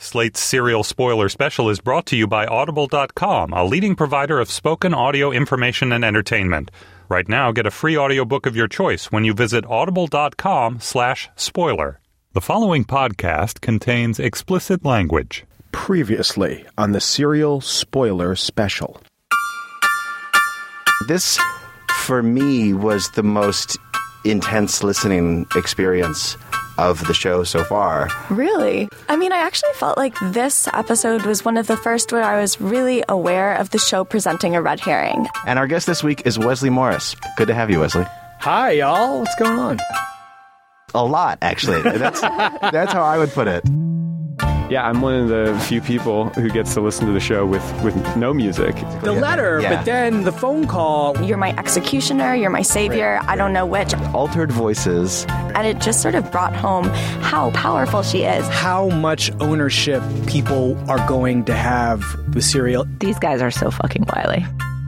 Slate's Serial Spoiler Special is brought to you by Audible.com, a leading provider of spoken audio information and entertainment. Right now, get a free audiobook of your choice when you visit audible.com/spoiler. The following podcast contains explicit language. Previously on the Serial Spoiler Special. This, for me, was the most intense listening experience of the show so far. Really? I mean, I actually felt like this episode was one of the first where I was really aware of the show presenting a red herring. And our guest this week is Wesley Morris. Good to have you, Wesley. Hi, y'all. What's going on? A lot, actually. That's how I would put it. Yeah, I'm one of the few people who gets to listen to the show with no music. The letter, Yeah. but then the phone call. You're my executioner, you're my savior, I don't know which. Altered voices. And it just sort of brought home how powerful she is. How much ownership people are going to have with Serial. These guys are so fucking wily.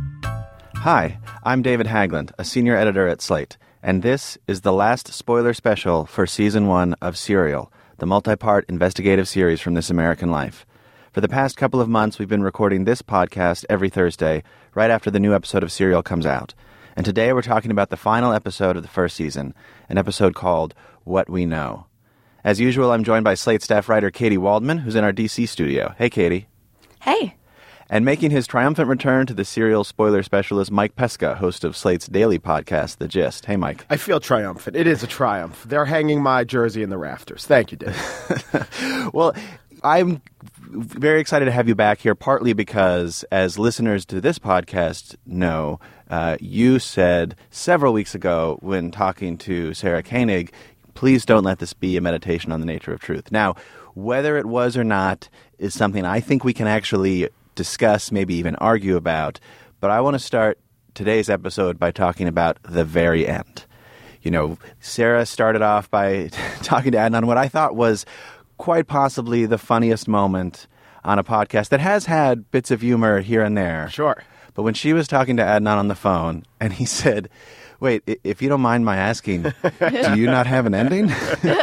Hi, I'm David Haglund, a senior editor at Slate, and this is the last spoiler special for Season 1 of Serial, the multi-part investigative series from This American Life. For the past couple of months, we've been recording this podcast every Thursday, right after the new episode of Serial comes out. And today we're talking about the final episode of the first season, an episode called What We Know. As usual, I'm joined by Slate staff writer Katie Waldman, who's in our DC studio. Hey, Katie. Hey. And making his triumphant return to the Serial spoiler special is Mike Pesca, host of Slate's daily podcast, The Gist. Hey, Mike. I feel triumphant. It is a triumph. They're hanging my jersey in the rafters. Thank you, Dave. Well, I'm very excited to have you back here, partly because, as listeners to this podcast know, you said several weeks ago when talking to Sarah Koenig, please don't let this be a meditation on the nature of truth. Now, whether it was or not is something I think we can actually discuss, maybe even argue about, but I want to start today's episode by talking about the very end. You know, Sarah started off by talking to Adnan what I thought was quite possibly the funniest moment on a podcast that has had bits of humor here and there. Sure. But when she was talking to Adnan on the phone, and he said, wait, if you don't mind my asking, do you not have an ending?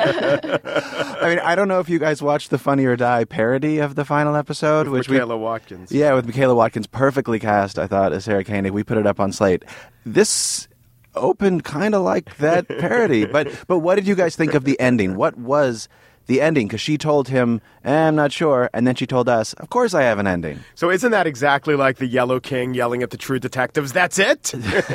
I mean, I don't know if you guys watched the Funny or Die parody of the final episode. With Michaela Watkins. Yeah, with Michaela Watkins, perfectly cast, I thought, as Sarah Koenig. We put it up on Slate. This opened kind of like that parody. But what did you guys think of the ending? What was the ending? Because she told him, I'm not sure. And then she told us, of course I have an ending. So isn't that exactly like the Yellow King yelling at the True Detectives? That's it?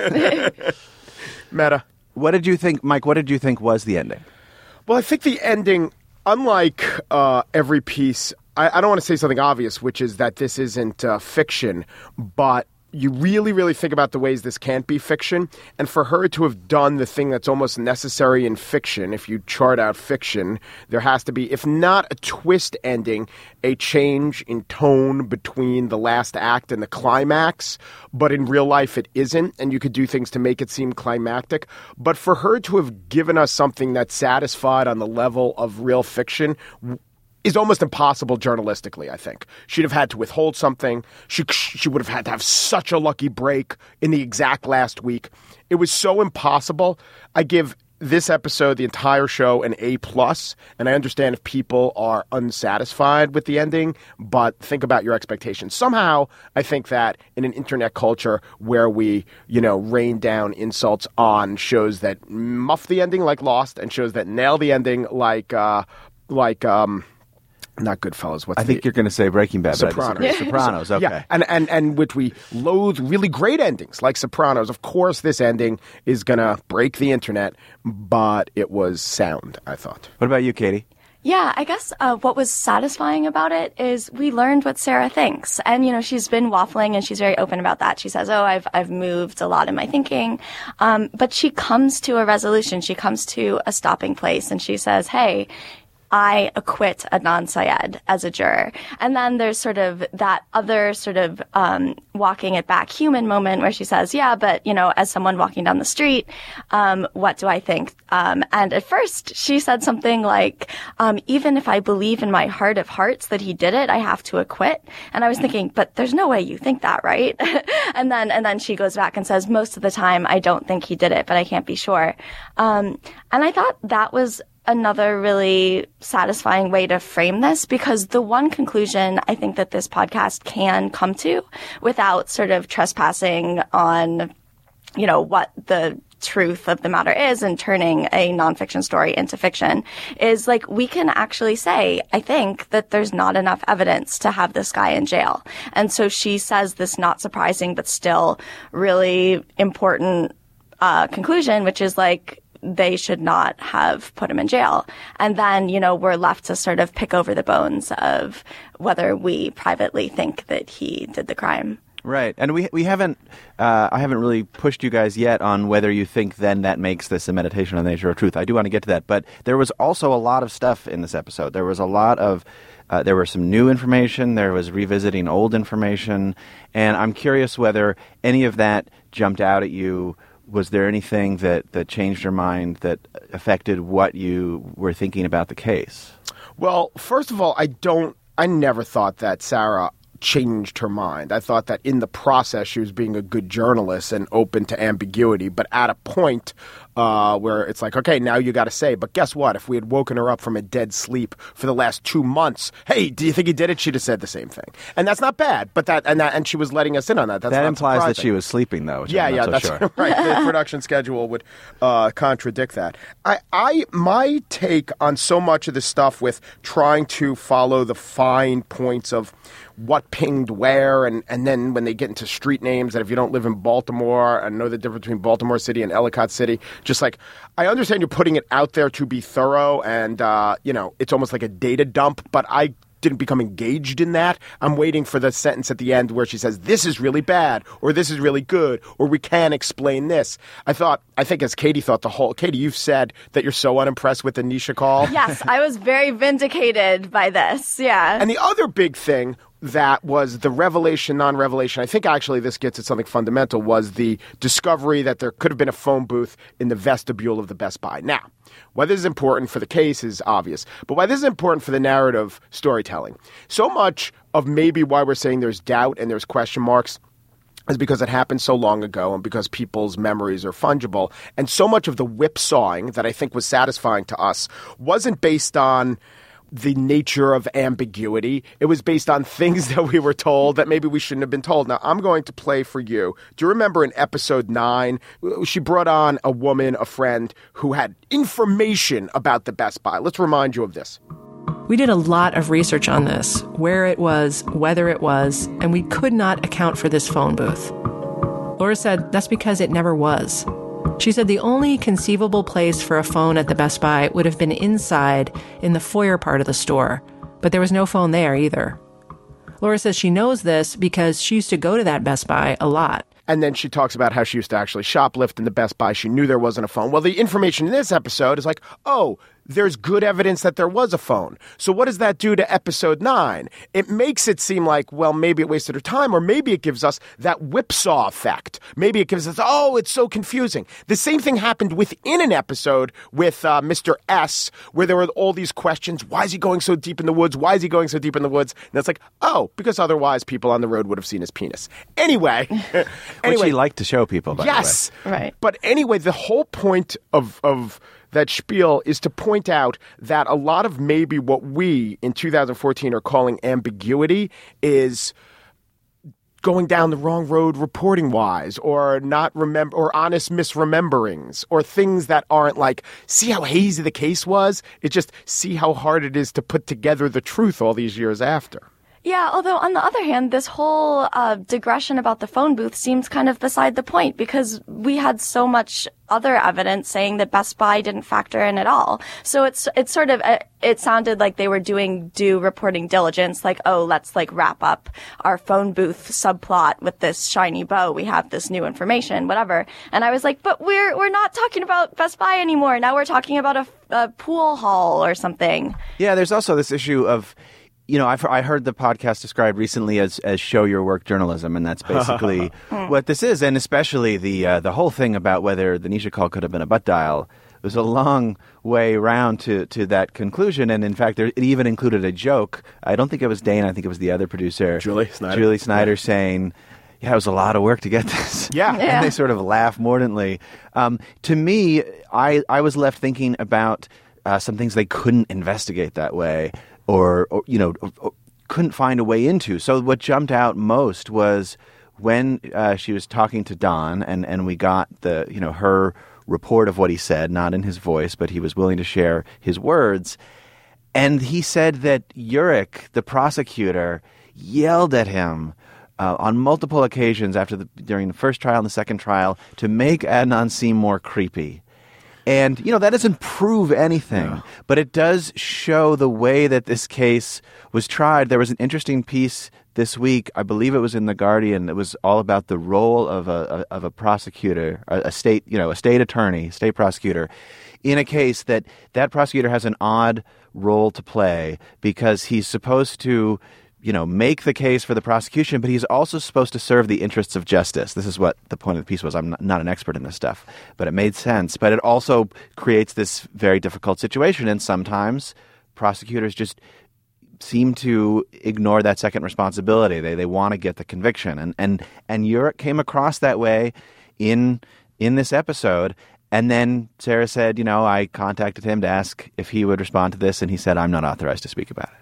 Meta. What did you think, Mike? What did you think was the ending? Well, I think the ending, unlike every piece, I don't want to say something obvious, which is that this isn't fiction, but you really, really think about the ways this can't be fiction. And for her to have done the thing that's almost necessary in fiction, if you chart out fiction, there has to be, if not a twist ending, a change in tone between the last act and the climax. But in real life, it isn't. And you could do things to make it seem climactic. But for her to have given us something that's satisfied on the level of real fiction is almost impossible journalistically, I think. She'd have had to withhold something. She would have had to have such a lucky break in the exact last week. It was so impossible. I give this episode, the entire show, an A+, and I understand if people are unsatisfied with the ending, but think about your expectations. Somehow, I think that in an internet culture where we, rain down insults on shows that muff the ending like Lost and shows that nail the ending like not Goodfellas. I think you're going to say Breaking Bad. Sopranos. But I disagree. Sopranos, okay. Yeah, and which we loathe really great endings like Sopranos. Of course, this ending is going to break the internet, but it was sound, I thought. What about you, Katie? Yeah, I guess what was satisfying about it is we learned what Sarah thinks. And, she's been waffling and she's very open about that. She says, I've moved a lot in my thinking. But she comes to a resolution. She comes to a stopping place and she says, hey, I acquit Adnan Syed as a juror. And then there's sort of that other sort of walking it back human moment where she says, yeah, but, as someone walking down the street, what do I think? And at first she said something like, even if I believe in my heart of hearts that he did it, I have to acquit. And I was thinking, but there's no way you think that, right? and then she goes back and says, most of the time I don't think he did it, but I can't be sure. And I thought that was another really satisfying way to frame this, because the one conclusion I think that this podcast can come to without sort of trespassing on, what the truth of the matter is and turning a nonfiction story into fiction is like we can actually say, I think, that there's not enough evidence to have this guy in jail. And so she says this not surprising but still really important conclusion, which is like they should not have put him in jail. And then, we're left to sort of pick over the bones of whether we privately think that he did the crime. Right. And we haven't, I haven't really pushed you guys yet on whether you think then that makes this a meditation on the nature of truth. I do want to get to that. But there was also a lot of stuff in this episode. There was a lot of, there was some new information. There was revisiting old information. And I'm curious whether any of that jumped out at you. Was there anything that changed your mind that affected what you were thinking about the case? Well, first of all, I never thought that Sarah changed her mind. I thought that in the process she was being a good journalist and open to ambiguity, but at a point where it's like, okay, now you got to say, but guess what? If we had woken her up from a dead sleep for the last 2 months, hey, do you think he did it? She'd have said the same thing. And that's not bad, but and she was letting us in on that. That's that not implies surprising. That she was sleeping, though. Which Yeah, I'm not so that's sure. right. The production schedule would contradict that. My take on so much of this stuff with trying to follow the fine points of what pinged where, and then when they get into street names, that if you don't live in Baltimore and know the difference between Baltimore City and Ellicott City, just like, I understand you're putting it out there to be thorough and, it's almost like a data dump, but I didn't become engaged in that. I'm waiting for the sentence at the end where she says, this is really bad, or this is really good, or we can explain this. I think as Katie thought Katie, you've said that you're so unimpressed with the Nisha call. Yes, I was very vindicated by this. Yeah. And the other big thing that was the revelation, non-revelation, I think actually this gets at something fundamental, was the discovery that there could have been a phone booth in the vestibule of the Best Buy. Now, why this is important for the case is obvious, but why this is important for the narrative storytelling. So much of maybe why we're saying there's doubt and there's question marks is because it happened so long ago and because people's memories are fungible. And so much of the whipsawing that I think was satisfying to us wasn't based on the nature of ambiguity. It was based on things that we were told that maybe we shouldn't have been told. Now, I'm going to play for you. Do you remember in episode 9, she brought on a woman, a friend, who had information about the Best Buy. Let's remind you of this. We did a lot of research on this, where it was, whether it was, and we could not account for this phone booth. Laura said that's because it never was. She said the only conceivable place for a phone at the Best Buy would have been inside in the foyer part of the store, but there was no phone there either. Laura says she knows this because she used to go to that Best Buy a lot. And then she talks about how she used to actually shoplift in the Best Buy. She knew there wasn't a phone. Well, the information in this episode is like, oh, there's good evidence that there was a phone. So what does that do to episode 9? It makes it seem like, well, maybe it wasted her time, or maybe it gives us that whipsaw effect. Maybe it gives us, oh, it's so confusing. The same thing happened within an episode with Mr. S, where there were all these questions. Why is he going so deep in the woods? Why is he going so deep in the woods? And it's like, oh, because otherwise people on the road would have seen his penis. Anyway. Which he liked to show people, by the way. Yes. Right. But anyway, the whole point of that spiel is to point out that a lot of maybe what we in 2014 are calling ambiguity is going down the wrong road reporting wise, or or honest misrememberings, or things that aren't like, see how hazy the case was? It's just see how hard it is to put together the truth all these years after. Yeah, although on the other hand, this whole digression about the phone booth seems kind of beside the point, because we had so much other evidence saying that Best Buy didn't factor in at all. So it's sort of, it sounded like they were doing due reporting diligence, like, oh, let's like wrap up our phone booth subplot with this shiny bow. We have this new information, whatever. And I was like, but we're not talking about Best Buy anymore. Now we're talking about a pool hall or something. Yeah, there's also this issue of, I heard the podcast described recently as show your work journalism, and that's basically what this is. And especially the whole thing about whether the Nisha call could have been a butt dial. It was a long way around to that conclusion. And in fact, it even included a joke. I don't think it was Dane. I think it was the other producer, Julie Snyder, saying, yeah, it was a lot of work to get this. Yeah. And they sort of laugh mordantly. To me, I was left thinking about some things they couldn't investigate that way, or couldn't find a way into. So what jumped out most was when she was talking to Don, and we got her report of what he said, not in his voice, but he was willing to share his words. And he said that Urich, the prosecutor, yelled at him on multiple occasions during the first trial and the second trial to make Adnan seem more creepy. And, that doesn't prove anything, but it does show the way that this case was tried. There was an interesting piece this week, I believe it was in The Guardian, that was all about the role of a prosecutor, a state attorney, state prosecutor, in a case that prosecutor has an odd role to play because he's supposed to make the case for the prosecution, but he's also supposed to serve the interests of justice. This is what the point of the piece was. I'm not an expert in this stuff, but it made sense. But it also creates this very difficult situation, and sometimes prosecutors just seem to ignore that second responsibility. They want to get the conviction. And Urich came across that way in this episode. And then Sarah said, I contacted him to ask if he would respond to this, and he said, I'm not authorized to speak about it.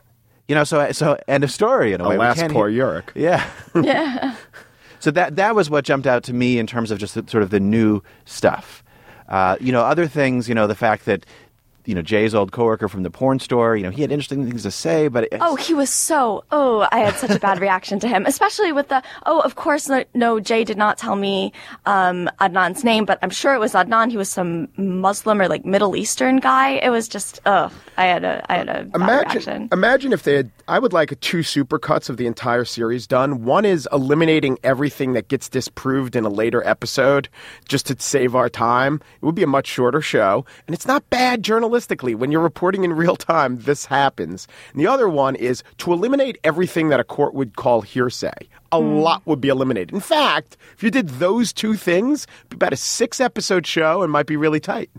So end of story in a way. Alas, poor Urich. Yeah. Yeah. So that was what jumped out to me in terms of just sort of the new stuff. Other things, the fact that, Jay's old coworker from the porn store, he had interesting things to say, but... he was I had such a bad reaction to him, especially with of course, no, Jay did not tell me Adnan's name, but I'm sure it was Adnan. He was some Muslim or like Middle Eastern guy. It was just, I had a bad reaction. Imagine if they had, I would like 2 supercuts of the entire series done. One is eliminating everything that gets disproved in a later episode just to save our time. It would be a much shorter show, and it's not bad journalistically. When you're reporting in real time, this happens. And the other one is to eliminate everything that a court would call hearsay. A lot would be eliminated. In fact, if you did those 2 things, it'd be about a 6-episode show and might be really tight.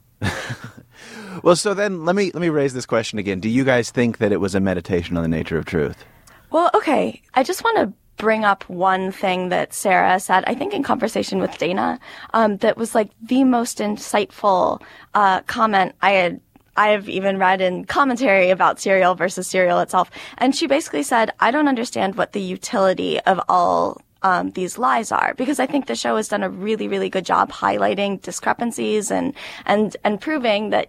Well, so then let me raise this question again. Do you guys think that it was a meditation on the nature of truth? Well, okay. I just want to bring up one thing that Sarah said, I think in conversation with Dana, that was like the most insightful comment I have even read in commentary about Serial versus Serial itself. And she basically said, I don't understand what the utility of all these lies are, because I think the show has done a really, really good job highlighting discrepancies and proving that,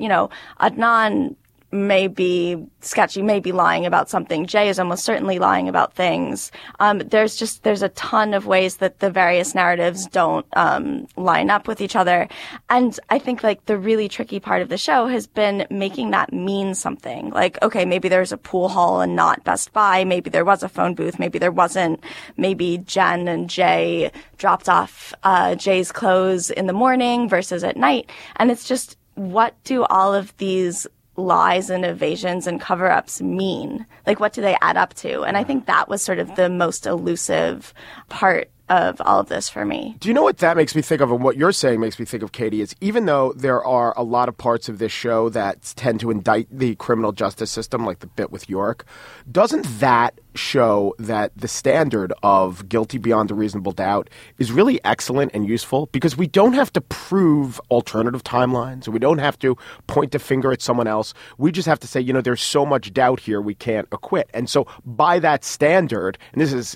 Adnan may be sketchy, may be lying about something. Jay is almost certainly lying about things. There's a ton of ways that the various narratives don't line up with each other. And I think like the really tricky part of the show has been making that mean something. Like, okay, maybe there's a pool hall and not Best Buy. Maybe there was a phone booth. Maybe there wasn't. Maybe Jen and Jay dropped off Jay's clothes in the morning versus at night. And it's just, what do all of these lies and evasions and cover-ups mean? Like, what do they add up to? And I think that was sort of the most elusive part of all of this for me. Do you know what that makes me think of, and what you're saying makes me think of, Katie, is even though there are a lot of parts of this show that tend to indict the criminal justice system, like the bit with York, doesn't that show that the standard of guilty beyond a reasonable doubt is really excellent and useful? Because we don't have to prove alternative timelines, or we don't have to point a finger at someone else. We just have to say, there's so much doubt here we can't acquit. And so by that standard, and this is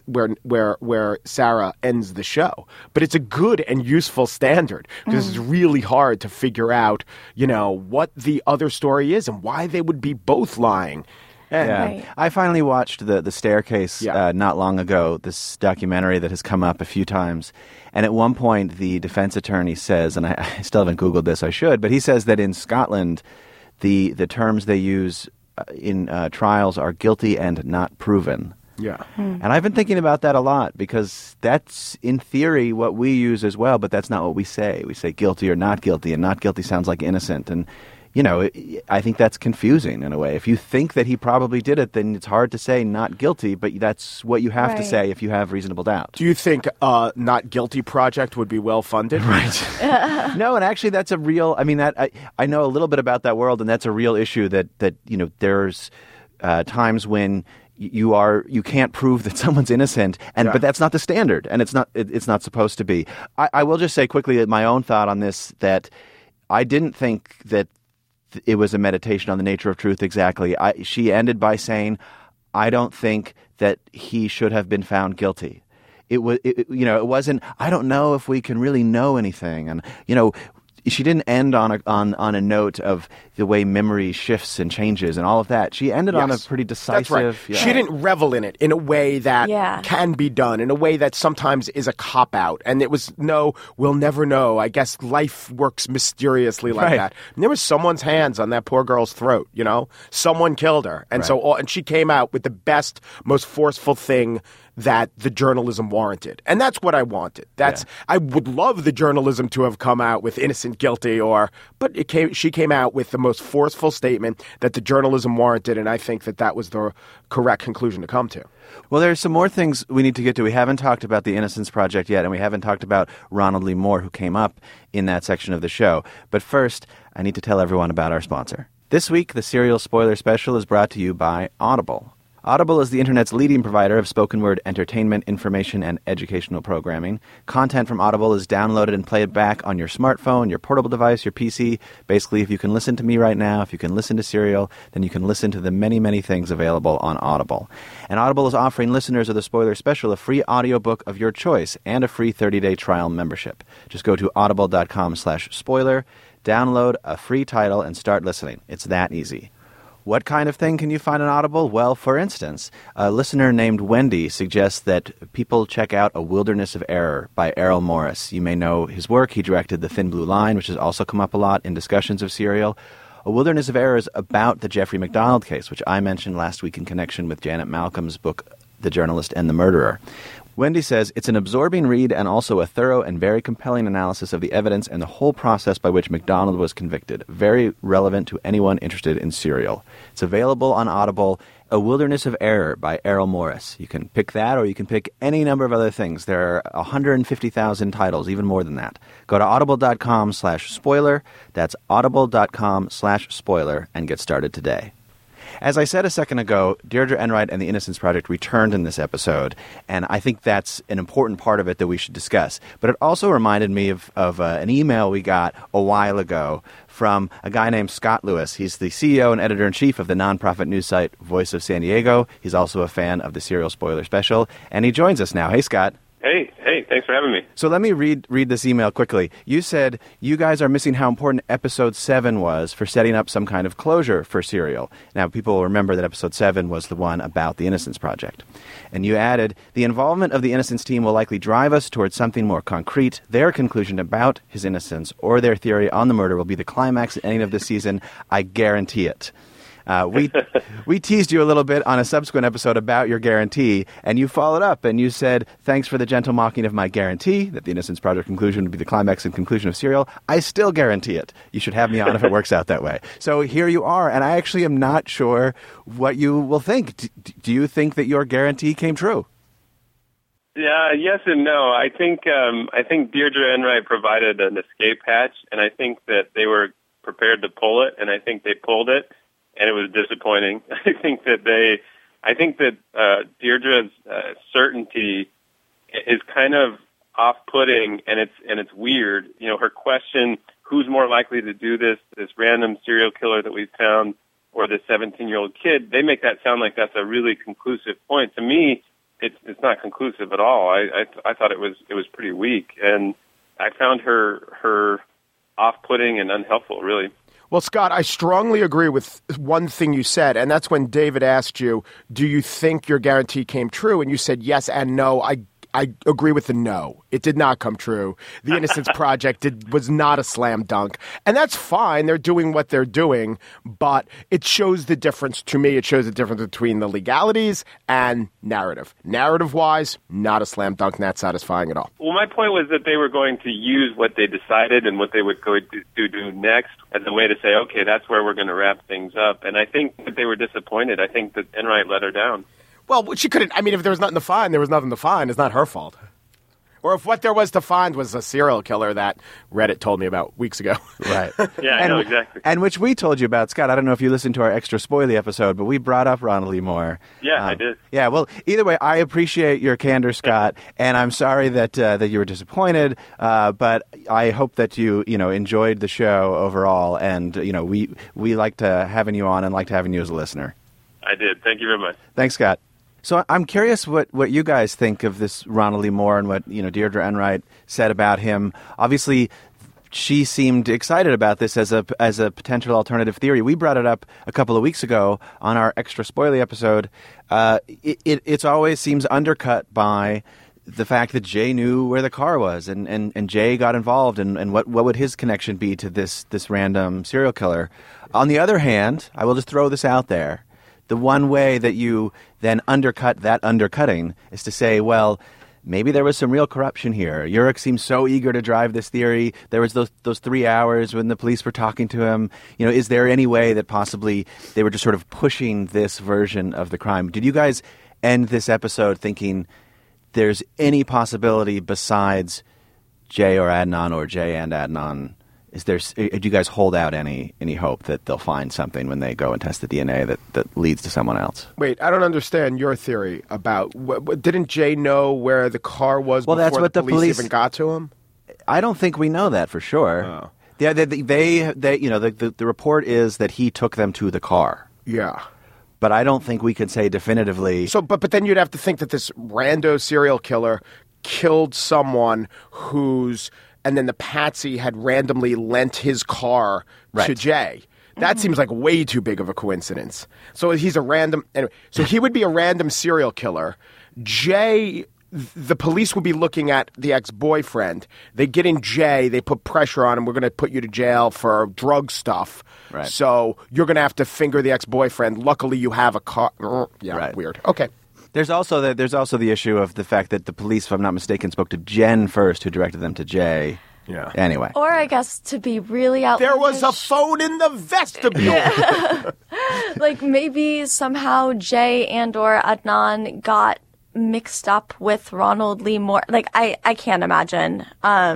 where Sarah ends the show, but it's a good and useful standard, because it's really hard to figure out, what the other story is and why they would be both lying. Yeah. Right. I finally watched the Staircase not long ago, this documentary that has come up a few times. And at one point, the defense attorney says, and I still haven't Googled this, I should, but he says that in Scotland, the terms they use in trials are guilty and not proven. Yeah. And I've been thinking about that a lot, because that's, in theory, what we use as well, but that's not what we say. We say guilty or not guilty, and not guilty sounds like innocent. And I think that's confusing in a way. If you think that he probably did it, then it's hard to say not guilty, but that's what you have to say if you have reasonable doubt. Do you think Not Guilty Project would be well funded? Right. No, and actually that's a real, I know a little bit about that world, and that's a real issue that there's times when you can't prove that someone's innocent, but that's not the standard, and it's not supposed to be. I will just say quickly my own thought on this, that I didn't think that it was a meditation on the nature of truth exactly. She ended by saying, I don't think that he should have been found guilty. It wasn't, I don't know if we can really know anything. And, she didn't end on a note of the way memory shifts and changes and all of that. She ended on a pretty decisive. That's right. Yeah. She didn't revel in it in a way that can be done, in a way that sometimes is a cop out. And it was we'll never know. I guess life works mysteriously like that. And there was someone's hands on that poor girl's throat. Someone killed her, and and she came out with the best, most forceful thing that the journalism warranted. And that's what I wanted. I would love the journalism to have come out with innocent, guilty, but she came out with the most forceful statement that the journalism warranted, and I think that was the correct conclusion to come to. Well, there's some more things we need to get to. We haven't talked about the Innocence Project yet, and we haven't talked about Ronald Lee Moore, who came up in that section of the show. But first, I need to tell everyone about our sponsor. This week, the Serial Spoiler Special is brought to you by Audible. Audible is the Internet's leading provider of spoken word entertainment, information, and educational programming. Content from Audible is downloaded and played back on your smartphone, your portable device, your PC. Basically, if you can listen to me right now, if you can listen to Serial, then you can listen to the many, many things available on Audible. And Audible is offering listeners of the Spoiler Special a free audiobook of your choice and a free 30-day trial membership. Just go to audible.com/spoiler, download a free title, and start listening. It's that easy. What kind of thing can you find on Audible? Well, for instance, a listener named Wendy suggests that people check out A Wilderness of Error by Errol Morris. You may know his work. He directed The Thin Blue Line, which has also come up a lot in discussions of Serial. A Wilderness of Error is about the Jeffrey MacDonald case, which I mentioned last week in connection with Janet Malcolm's book, The Journalist and the Murderer. Wendy says, it's an absorbing read and also a thorough and very compelling analysis of the evidence and the whole process by which MacDonald was convicted. Very relevant to anyone interested in Serial. It's available on Audible. A Wilderness of Error by Errol Morris. You can pick that, or you can pick any number of other things. There are 150,000 titles, even more than that. Go to audible.com/spoiler. That's audible.com/spoiler, and get started today. As I said a second ago, Deirdre Enright and the Innocence Project returned in this episode, and I think that's an important part of it that we should discuss. But it also reminded me of an email we got a while ago from a guy named Scott Lewis. He's the CEO and editor-in-chief of the nonprofit news site Voice of San Diego. He's also a fan of the Serial Spoiler Special, and he joins us now. Hey, Scott. Hey, thanks for having me. So let me read this email quickly. You said you guys are missing how important Episode 7 was for setting up some kind of closure for Serial. Now, people will remember that Episode 7 was the one about the Innocence Project. And you added, the involvement of the Innocence team will likely drive us towards something more concrete. Their conclusion about his innocence or their theory on the murder will be the climax and ending of this season. I guarantee it. We teased you a little bit on a subsequent episode about your guarantee, and you followed up and you said, thanks for the gentle mocking of my guarantee that the Innocence Project conclusion would be the climax and conclusion of Serial. I still guarantee it. You should have me on if it works out that way. So here you are, and I actually am not sure what you will think. Do you think that your guarantee came true? Yeah, yes and no. I think Deirdre Enright provided an escape hatch, and I think that they were prepared to pull it, and I think they pulled it. And it was disappointing. I think that Deirdre's certainty is kind of off-putting, and it's weird. You know, her question, who's more likely to do this random serial killer that we've found, or this 17-year-old kid? They make that sound like that's a really conclusive point. To me, it's not conclusive at all. I thought it was pretty weak, and I found her off-putting and unhelpful, really. Well, Scott, I strongly agree with one thing you said, and that's when David asked you, do you think your guarantee came true? And you said yes and no. I agree with the no. It did not come true. The Innocence Project was not a slam dunk. And that's fine. They're doing what they're doing. But it shows the difference to me. It shows the difference between the legalities and narrative. Narrative-wise, not a slam dunk, not satisfying at all. Well, my point was that they were going to use what they decided and what they would go to do next as a way to say, okay, that's where we're going to wrap things up. And I think that they were disappointed. I think that Enright let her down. Well, she couldn't. I mean, if there was nothing to find, there was nothing to find. It's not her fault. Or if what there was to find was a serial killer that Reddit told me about weeks ago. Right. Yeah, I know, exactly. And which we told you about, Scott. I don't know if you listened to our extra spoily episode, but we brought up Ronald Lee Moore. Yeah, I did. Yeah, well, either way, I appreciate your candor, Scott, and I'm sorry that you were disappointed, but I hope that you enjoyed the show overall, and we liked having you on and liked having you as a listener. I did. Thank you very much. Thanks, Scott. So I'm curious what you guys think of this Ronald Lee Moore and what Deirdre Enright said about him. Obviously, she seemed excited about this as a potential alternative theory. We brought it up a couple of weeks ago on our extra spoily episode. It's always seems undercut by the fact that Jay knew where the car was and Jay got involved and what would his connection be to this random serial killer. On the other hand, I will just throw this out there. The one way that you then undercut that undercutting is to say, well, maybe there was some real corruption here. Urich seems so eager to drive this theory. There was those 3 hours when the police were talking to him. Is there any way that possibly they were just sort of pushing this version of the crime? Did you guys end this episode thinking there's any possibility besides Jay or Adnan or Jay and Adnan? Do you guys hold out any hope that they'll find something when they go and test the DNA that leads to someone else? Wait, I don't understand your theory about didn't Jay know where the car was before that's what the police even got to him? I don't think we know that for sure. Oh. Yeah, the report is that he took them to the car. Yeah. But I don't think we could say definitively. So, but then you'd have to think that this rando serial killer killed someone and then the patsy had randomly lent his car to Jay. That seems like way too big of a coincidence. So he's a random... Anyway, so he would be a random serial killer. Jay... The police would be looking at the ex-boyfriend. They get in Jay. They put pressure on him. We're going to put you to jail for drug stuff. Right. So you're going to have to finger the ex-boyfriend. Luckily, you have a car. Yeah, right. Weird. Okay. There's also the issue of the fact that the police, if I'm not mistaken, spoke to Jen first, who directed them to Jay. Yeah. Anyway. Or I guess to be really outlandish. There was a phone in the vestibule. Yeah. Like maybe somehow Jay and or Adnan got mixed up with Ronald Lee Moore. Like I can't imagine.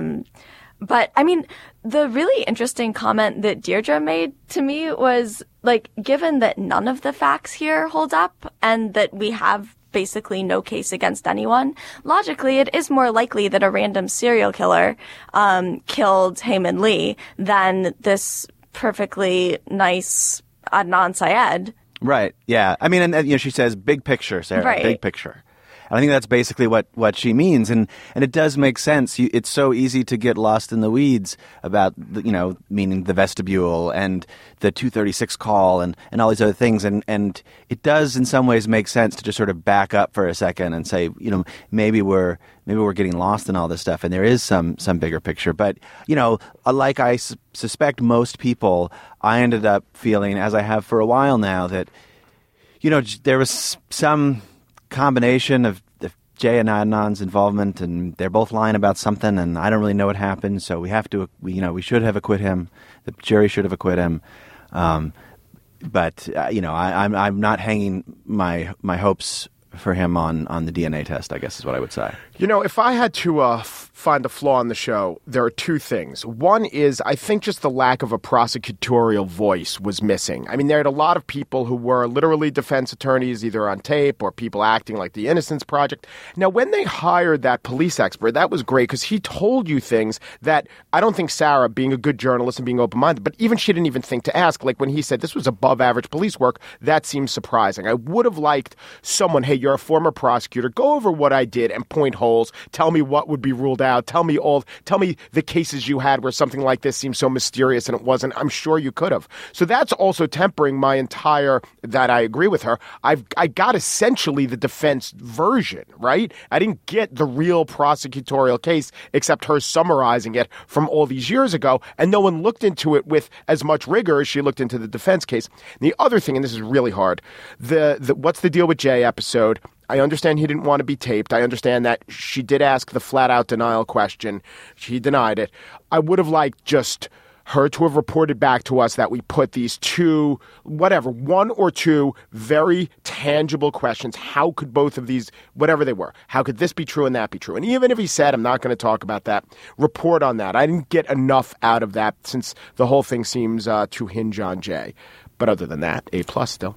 But I mean, the really interesting comment that Deirdre made to me was like, given that none of the facts here hold up and that we have basically no case against anyone, logically it is more likely that a random serial killer killed Heyman Lee than this perfectly nice Adnan Syed. Right. Yeah. I mean, and she says big picture, Sarah. Right. Big picture. And I think that's basically what she means, and it does make sense. It's so easy to get lost in the weeds about meaning the vestibule and the 236 call and all these other things, and it does in some ways make sense to just sort of back up for a second and say, maybe we're getting lost in all this stuff, and there is some bigger picture. But like I suspect most people, I ended up feeling, as I have for a while now, that there was some combination of Jay and Adnan's involvement, and they're both lying about something, and I don't really know what happened, so we should have acquitted him. The jury should have acquitted him. But I'm not hanging my hopes for him on the DNA test, I guess is what I would say. If I had to find a flaw in the show, there are two things. One is I think just the lack of a prosecutorial voice was missing. I mean, there had a lot of people who were literally defense attorneys, either on tape or people acting like the Innocence Project. Now, when they hired that police expert, that was great because he told you things that I don't think Sarah, being a good journalist and being open-minded, but even she didn't even think to ask. Like when he said this was above average police work, that seems surprising. I would have liked someone, hey, you're a former prosecutor, go over what I did and point holes. Tell me what would be ruled out. Tell me the cases you had where something like this seems so mysterious and it wasn't. I'm sure you could have. So that's also tempering my entire, that I agree with her. I got essentially the defense version, right? I didn't get the real prosecutorial case except her summarizing it from all these years ago. And no one looked into it with as much rigor as she looked into the defense case. And the other thing, and this is really hard, the What's the Deal with Jay episode, I understand he didn't want to be taped. I understand that she did ask the flat-out denial question. She denied it. I would have liked just her to have reported back to us that we put these two, one or two very tangible questions. How could both of these, whatever they were, how could this be true and that be true? And even if he said, I'm not going to talk about that, report on that. I didn't get enough out of that since the whole thing seems to hinge on Jay. But other than that, A+ still.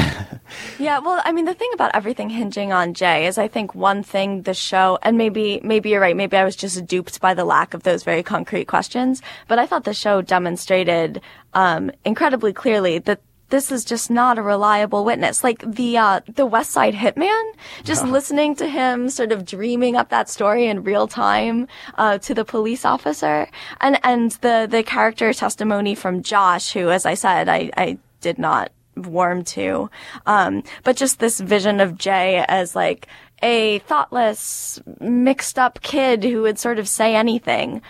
Yeah, well, I mean, the thing about everything hinging on Jay is I think one thing the show, and maybe you're right, maybe I was just duped by the lack of those very concrete questions, but I thought the show demonstrated incredibly clearly that this is just not a reliable witness. Like the West Side Hitman, just listening to him sort of dreaming up that story in real time to the police officer, and the character testimony from Josh, who, as I said, I did not warm to, but just this vision of Jay as like a thoughtless, mixed up kid who would sort of say anything.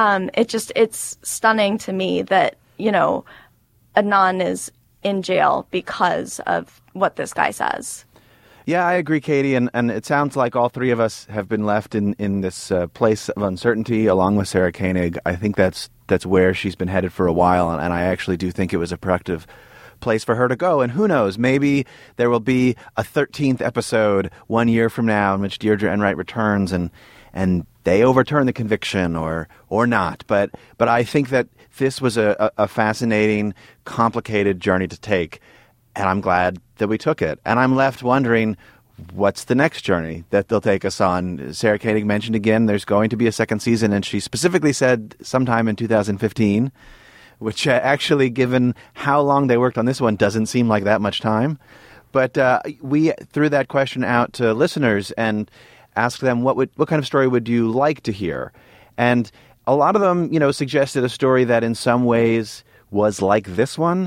It's stunning to me that, you know, Adnan is in jail because of what this guy says. Yeah, I agree, Katie, and it sounds like all three of us have been left in this place of uncertainty along with Sarah Koenig. I think that's where she's been headed for a while, and I actually do think it was a productive place for her to go. And who knows, maybe there will be a 13th episode 1 year from now in which Deirdre Enright returns and they overturn the conviction or not. But I think that this was a fascinating, complicated journey to take, and I'm glad that we took it. And I'm left wondering, what's the next journey that they'll take us on? Sarah Koenig mentioned again there's going to be a second season, and she specifically said sometime in 2015, which actually, given how long they worked on this one, doesn't seem like that much time. But we threw that question out to listeners and asked them, what kind of story would you like to hear? And a lot of them, suggested a story that in some ways was like this one.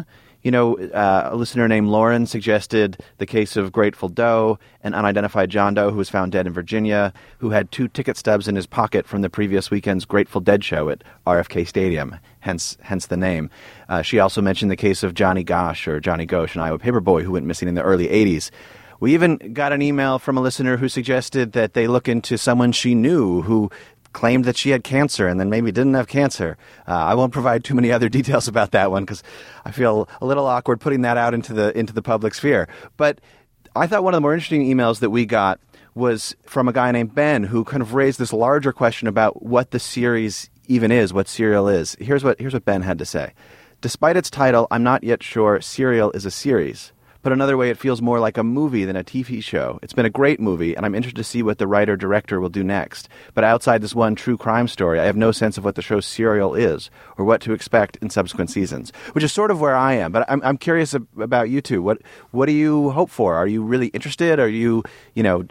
A listener named Lauren suggested the case of Grateful Doe, an unidentified John Doe who was found dead in Virginia, who had 2 ticket stubs in his pocket from the previous weekend's Grateful Dead show at RFK Stadium, hence the name. She also mentioned the case of Johnny Gosch, an Iowa paperboy who went missing in the early 80s. We even got an email from a listener who suggested that they look into someone she knew who claimed that she had cancer and then maybe didn't have cancer. I won't provide too many other details about that one because I feel a little awkward putting that out into the public sphere. But I thought one of the more interesting emails that we got was from a guy named Ben who kind of raised this larger question about what the series even is, what Serial is. Here's what Ben had to say. Despite its title, I'm not yet sure Serial is a series. Put another way, it feels more like a movie than a TV show. It's been a great movie, and I'm interested to see what the writer-director will do next. But outside this one true crime story, I have no sense of what the show Serial is or what to expect in subsequent seasons, which is sort of where I am. But I'm curious about you two. What do you hope for? Are you really interested? Are you, do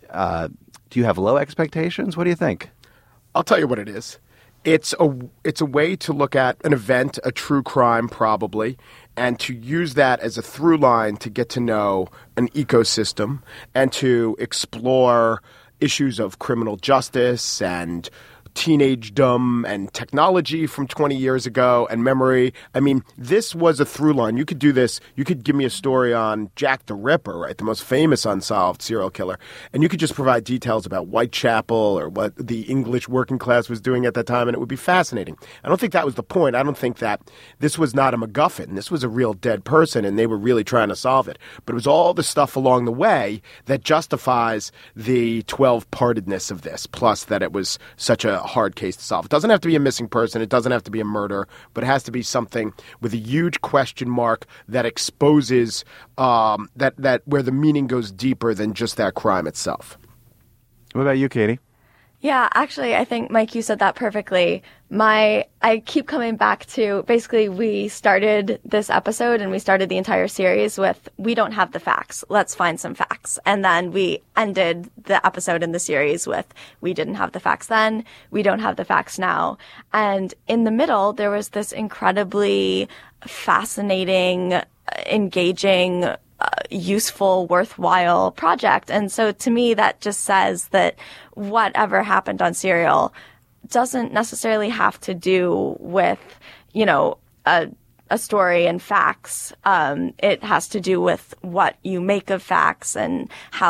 you have low expectations? What do you think? I'll tell you what it is. It's a way to look at an event, a true crime probably, and to use that as a through line to get to know an ecosystem and to explore issues of criminal justice and teenagedom and technology from 20 years ago and memory. I mean, this was a through line. You could do this. You could give me a story on Jack the Ripper, right, the most famous unsolved serial killer, and you could just provide details about Whitechapel or what the English working class was doing at that time, and it would be fascinating. I don't think that was the point. I don't think that this was not a MacGuffin. This was a real dead person, and they were really trying to solve it. But it was all the stuff along the way that justifies the 12-partedness of this, plus that it was such a hard case to solve. It doesn't have to be a missing person. It doesn't have to be a murder, but it has to be something with a huge question mark that exposes that where the meaning goes deeper than just that crime itself. What about you, Katie? Yeah, actually, I think, Mike, you said that perfectly. I keep coming back to, basically, we started this episode and we started the entire series with, we don't have the facts. Let's find some facts. And then we ended the episode in the series with, we didn't have the facts then. We don't have the facts now. And in the middle, there was this incredibly fascinating, engaging, useful, worthwhile project. And so to me, that just says that whatever happened on Serial doesn't necessarily have to do with, a story and facts. It has to do with what you make of facts and how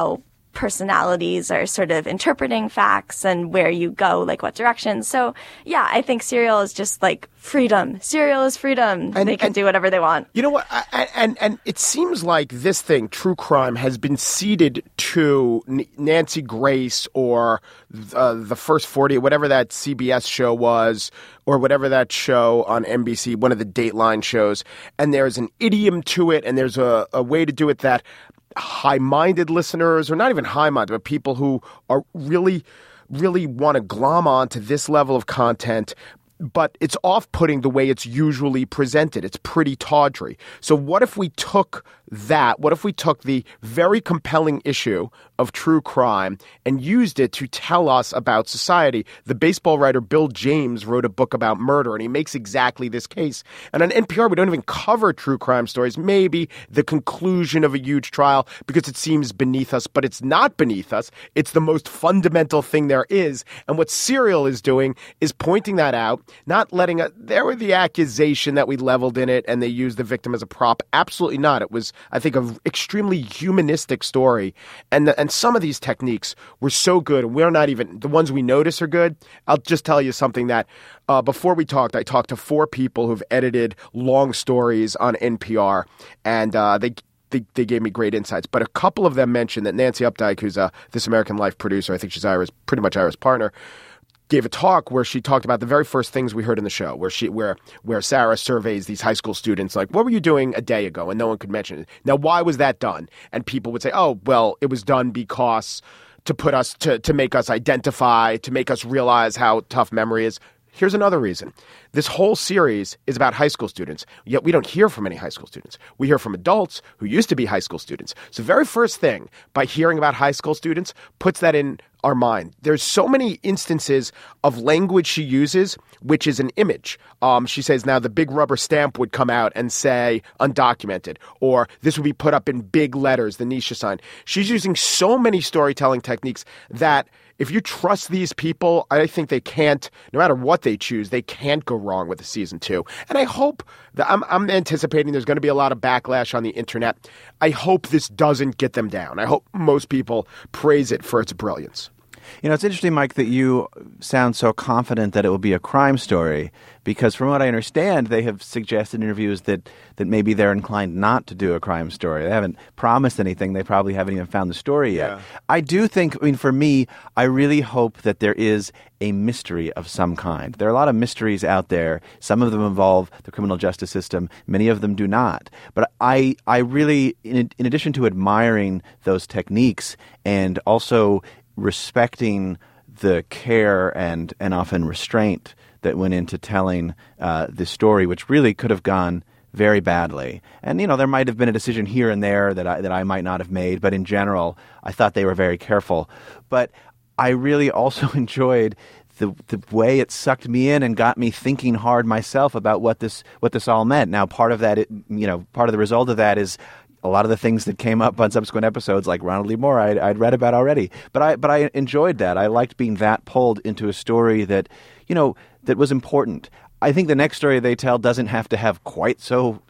personalities are sort of interpreting facts and where you go, like what direction. So yeah, I think Serial is just like freedom. Serial is freedom. They can do whatever they want. You know what? And it seems like this thing, true crime, has been ceded to Nancy Grace or the First 40, whatever that CBS show was, or whatever that show on NBC, one of the Dateline shows. And there's an idiom to it, and there's a way to do it that high-minded listeners, or not even high-minded, but people who are really want to glom on to this level of content, but it's off-putting the way it's usually presented. It's pretty tawdry. So what if we took that? What if we took the very compelling issue of true crime and used it to tell us about society? The baseball writer Bill James wrote a book about murder, and he makes exactly this case. And on NPR, we don't even cover true crime stories, maybe the conclusion of a huge trial, because it seems beneath us, but it's not beneath us. It's the most fundamental thing there is. And what Serial is doing is pointing that out, not letting it. There were the accusation that we leveled in it and they used the victim as a prop. Absolutely not. It was, I think, an extremely humanistic story. And some of these techniques were so good. We're not even, the ones we notice are good. I'll just tell you something that before we talked, I talked to 4 people who've edited long stories on NPR, and they gave me great insights. But a couple of them mentioned that Nancy Updike, who's a This American Life producer, I think she's pretty much Ira's partner, gave a talk where she talked about the very first things we heard in the show, where Sarah surveys these high school students, like, what were you doing a day ago? And no one could mention it. Now, why was that done? And people would say, oh, well, it was done because to put us, to make us identify, to make us realize how tough memory is. Here's another reason. This whole series is about high school students, yet we don't hear from any high school students. We hear from adults who used to be high school students. So the very first thing, by hearing about high school students, puts that in our mind. There's so many instances of language she uses, which is an image. She says now the big rubber stamp would come out and say undocumented, or this would be put up in big letters, the Nisha sign. She's using so many storytelling techniques that if you trust these people, I think they can't, no matter what they choose, they can't go wrong with a season 2. And I hope that I'm anticipating there's going to be a lot of backlash on the internet. I hope this doesn't get them down. I hope most people praise it for its brilliance. You know, it's interesting, Mike, that you sound so confident that it will be a crime story, because from what I understand, they have suggested in interviews that maybe they're inclined not to do a crime story. They haven't promised anything. They probably haven't even found the story yet. Yeah. I do think, I mean, for me, I really hope that there is a mystery of some kind. There are a lot of mysteries out there. Some of them involve the criminal justice system. Many of them do not. But I really, in addition to admiring those techniques and also respecting the care and often restraint that went into telling this story, which really could have gone very badly. And, you know, there might have been a decision here and there that I might not have made, but in general, I thought they were very careful. But I really also enjoyed the way it sucked me in and got me thinking hard myself about what this all meant. Now, part of that, part of the result of that is a lot of the things that came up on subsequent episodes, like Ronald Lee Moore, I'd read about already. But I enjoyed that. I liked being that pulled into a story that, that was important. I think the next story they tell doesn't have to have quite so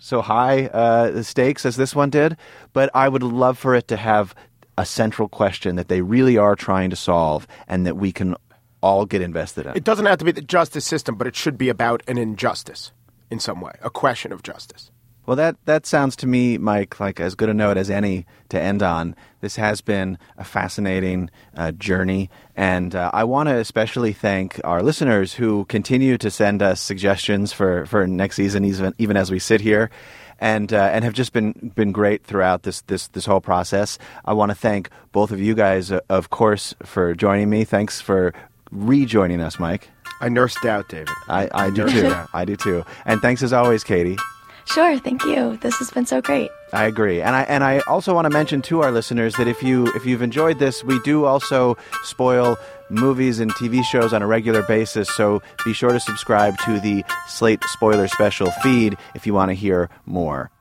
high stakes as this one did, but I would love for it to have a central question that they really are trying to solve and that we can all get invested in. It doesn't have to be the justice system, but it should be about an injustice in some way, a question of justice. Well, that sounds to me, Mike, like as good a note as any to end on. This has been a fascinating journey, and I want to especially thank our listeners who continue to send us suggestions for next season, even as we sit here, and have just been great throughout this whole process. I want to thank both of you guys, of course, for joining me. Thanks for rejoining us, Mike. I nursed out, David. I do too. I do too. And thanks as always, Katie. Sure, thank you. This has been so great. I agree. And I also want to mention to our listeners that if you've enjoyed this, we do also spoil movies and TV shows on a regular basis, so be sure to subscribe to the Slate Spoiler Special feed if you want to hear more.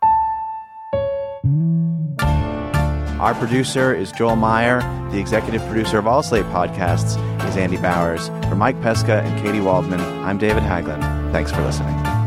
Our producer is Joel Meyer. The executive producer of all Slate podcasts is Andy Bowers. For Mike Pesca and Katie Waldman, I'm David Haglund. Thanks for listening.